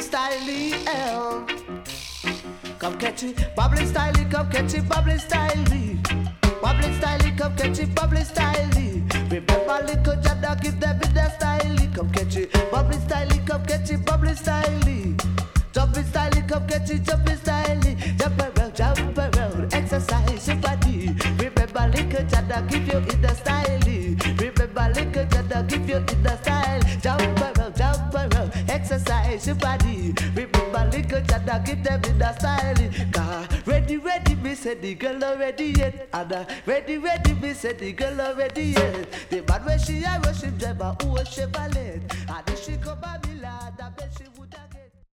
style, come catch it, bubbly style, come catch it, bubbly style, bubbly style, come catch it, bubbly style. Remember little Jada, give them with their style, come catch it, bubbly style, come catch it, bubbly style. Jumping style, come catch it, jumping style, jump around, exercise your body. Remember little Jada, give you in the style. Remember little Jada, give you in the style. Jump around, exercise your body. Remember little Jada, give them in the style. Ready, me say the girl already yet. Ada, ready, me say the girl already yet. The man where she a worship driver, who a Chevrolet. And if she come by me lad, I bet she